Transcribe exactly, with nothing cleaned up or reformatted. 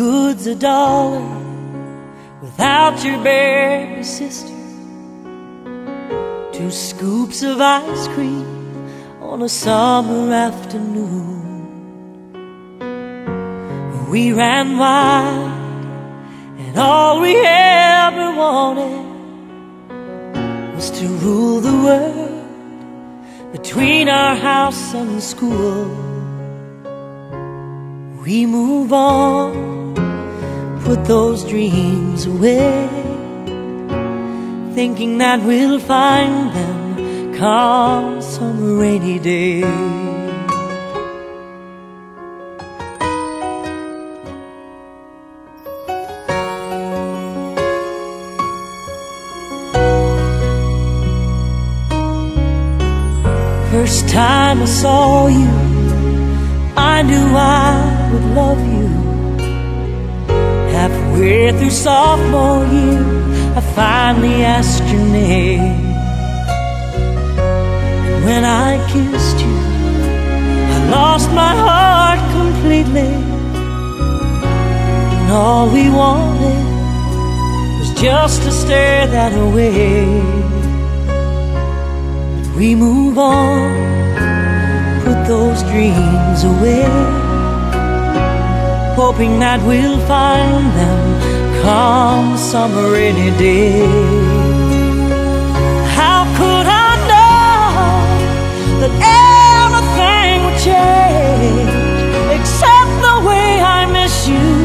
good's a dollar without your baby sister? Two scoops of ice cream on a summer afternoon. We ran wild, and all we ever wanted was to rule the world between our house and school. We move on, put those dreams away, thinking that we'll find them come some rainy day. First time I saw you, I knew I would love you. Halfway through sophomore year, I finally asked your name. And when I kissed you, I lost my heart completely. And all we wanted was just to stare that away. We move on, put those dreams away, hoping that we'll find them come some rainy day. How could I know that everything would change, except the way I miss you?